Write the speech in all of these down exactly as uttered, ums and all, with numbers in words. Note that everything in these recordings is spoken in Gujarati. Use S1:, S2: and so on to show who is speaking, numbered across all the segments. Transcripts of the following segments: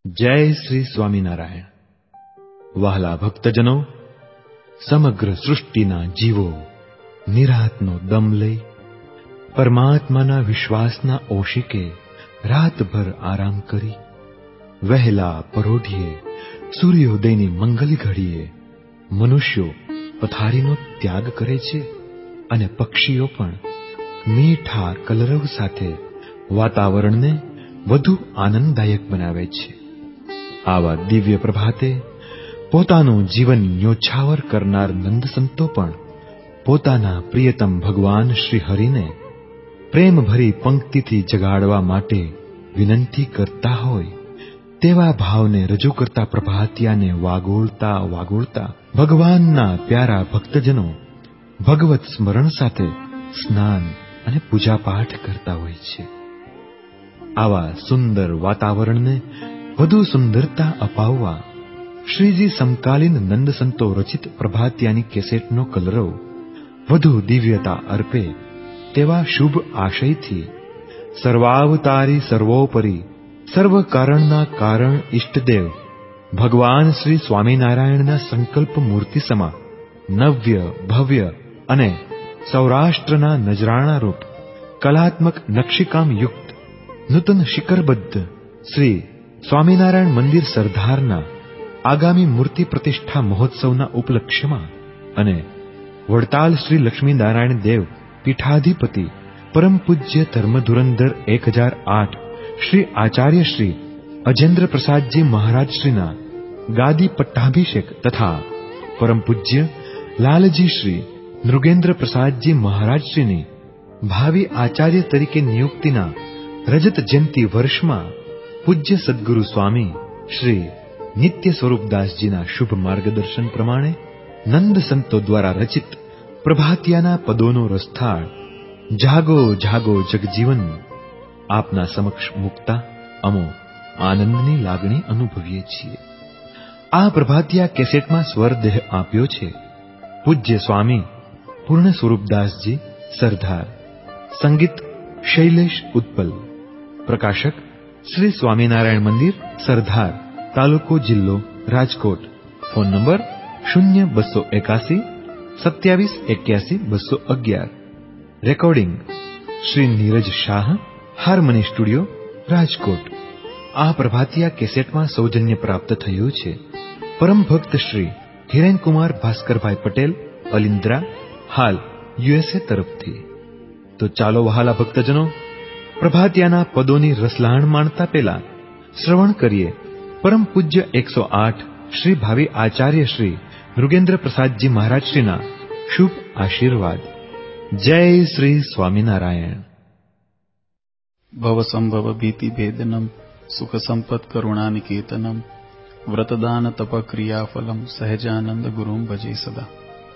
S1: જય શ્રી સ્વામિનારાયણ. વહાલા ભક્તજનો, સમગ્ર સૃષ્ટિના જીવો નિરાતનો દમ લઈ પરમાત્માના વિશ્વાસના ઓશિકે રાતભર આરામ કરી વહેલા પરોઢિયે સૂર્યોદયની મંગલ ઘડીએ મનુષ્યો પથારીનો ત્યાગ કરે છે અને પક્ષીઓ પણ મીઠા કલરવ સાથે વાતાવરણને વધુ આનંદદાયક બનાવે છે. આવા દિવ્ય પ્રભાતે પોતાનું જીવન ન્યોછાવર કરનાર નંદ સંતો પણ પોતાના પ્રિયતમ ભગવાન શ્રી હરિને પ્રેમભરી પંક્તિથી જગાડવા માટે વિનંતી કરતા હોય તેવા ભાવને રજૂ કરતા પ્રભાતિયાને વાગોળતા વાગોળતા ભગવાનના પ્યારા ભક્તજનો ભગવત સ્મરણ સાથે સ્નાન અને પૂજાપાઠ કરતા હોય છે. આવા સુંદર વાતાવરણને વધુ સુંદરતા અપાવવા શ્રીજી સમકાલીન નંદ સંતો રચિત પ્રભાતિયાની કેસેટનો કલરવ વધુ દિવ્યતા અર્પે તેવા શુભ આશયથી સર્વાવતારી સર્વોપરી સર્વ કારણના કારણ ઇષ્ટદેવ ભગવાન શ્રી સ્વામિનારાયણના સંકલ્પ મૂર્તિ સમા નવ્ય ભવ્ય અને સૌરાષ્ટ્રના નજરાણા રૂપ કલાત્મક નકશીકામ યુક્ત નૂતન શિખરબદ્ધ શ્રી સ્વામિનારાયણ મંદિર સરદારના આગામી મૂર્તિ પ્રતિષ્ઠા મહોત્સવના ઉપલક્ષ્યમાં અને વડતાલ શ્રી લક્ષ્મીનારાયણ દેવ પીઠાધિપતિ પરમ પૂજ્ય ધર્મધુરંધર એક હજાર આઠ શ્રી આચાર્ય શ્રી અજેન્દ્ર પ્રસાદજી મહારાજશ્રીના ગાદી પટ્ટાભિષેક તથા પરમ પૂજ્ય લાલજી શ્રી નૃગેન્દ્ર પ્રસાદજી મહારાજશ્રીની ભાવિ આચાર્ય તરીકે નિયુક્તિના રજત જયંતિ વર્ષમાં પૂજ્ય સદગુરુ સ્વામી શ્રી નિત્ય સ્વરૂપદાસજીના શુભ માર્ગદર્શન પ્રમાણે નંદ સંતો દ્વારા રચિત પ્રભાતિયાના પદોનો રસથાળ જાગો જાગો જગજીવન આપના સમક્ષ મૂકતા અમો આનંદની લાગણી અનુભવીએ છીએ. આ પ્રભાતિયા કેસેટમાં સ્વરદેહ આપ્યો છે પૂજ્ય સ્વામી પૂર્ણ સ્વરૂપદાસજી સરદાર. સંગીત શૈલેષ ઉત્પલ. પ્રકાશક શ્રી સ્વામિનારાયણ મંદિર સરદાર, તાલુકો જિલ્લો રાજકોટ. ફોન નંબર શૂન્ય બસો એકાસી સત્યાવીસ એક્યાસી બસો અગિયાર. Recording Shri Neeraj Shah, harmony studio Rajkot. આ પ્રભાતિયા કેસેટમાં સૌજન્ય પ્રાપ્ત થયું છે પરમ ભક્ત શ્રી હિરેનકુમાર ભાસ્કરભાઈ પટેલ અલિન્દ્રા, હાલ યુએસએ તરફથી. તો ચાલો વહાલા ભક્તજનો, પ્રભાતિયાના પદોની રસલાણ માણતા પહેલા શ્રવણ કરીએ પરમ પૂજ્ય એકસો આઠ શ્રી ભાવિ આચાર્ય શ્રી નૃગેન્દ્ર પ્રસાદજી મહારાજશ્રીના શુભ આશીર્વાદ. જય શ્રી સ્વામિનારાયણ.
S2: ભવ સંભવ ભીતિ ભેદનમ સુખ સંપત કરુણા નિકેતનમ વ્રતદાન તપ ક્રિયા ફલમ સહજાનંદ ગુરુમ ભજે સદા.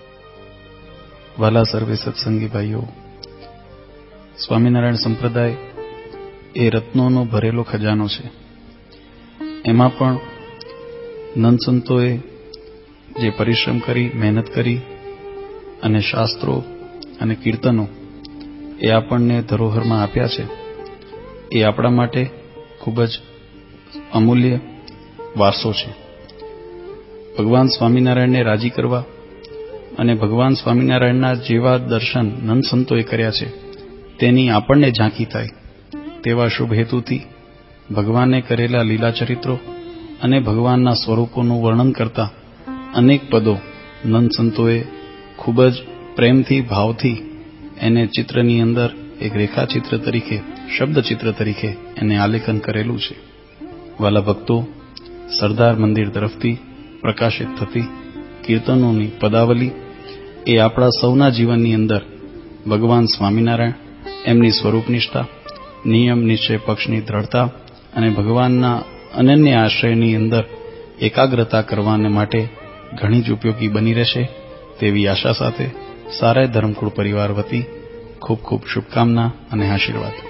S2: વાલા સર્વે સત્સંગી ભાઈઓ, સ્વામિનારાયણ સંપ્રદાય એ રત્નોનો ભરેલો ખજાનો છે. એમાં પણ નંદ સંતોએ જે પરિશ્રમ કરી, મહેનત કરી અને શાસ્ત્રો અને કીર્તનો એ આપણને ધરોહરમાં આપ્યા છે, એ આપણા માટે ખૂબ જ અમૂલ્ય વારસો છે. ભગવાન સ્વામિનારાયણને રાજી કરવા અને ભગવાન સ્વામિનારાયણના જેવા દર્શન નંદ સંતોએ કર્યા છે તેની આપણને ઝાંખી થાય તેવા શુભ હેતુથી ભગવાને કરેલા લીલા ચરિત્રો અને ભગવાનના સ્વરૂપોનું વર્ણન કરતા અનેક પદો નંદ સંતોએ ખૂબ જ પ્રેમથી, ભાવથી એને ચિત્રની અંદર એક રેખાચિત્ર તરીકે, શબ્દચિત્ર તરીકે એને આલેખન કરેલું છે. વાલા ભક્તો, સરદાર મંદિર તરફથી પ્રકાશિત થતી કીર્તનોની પદાવલી એ આપણા સૌના જીવનની અંદર ભગવાન સ્વામિનારાયણ, એમની સ્વરૂપનિષ્ઠા, નિયમ નિશ્ચય પક્ષની દ્રઢતા અને ભગવાનના અનન્ય આશ્રયની અંદર એકાગ્રતા કરવાને માટે ઘણી જ ઉપયોગી બની રહેશે તેવી આશા સાથે સારાય ધર્મકુળ પરિવાર વતી ખૂબ ખૂબ શુભકામના અને આશીર્વાદ.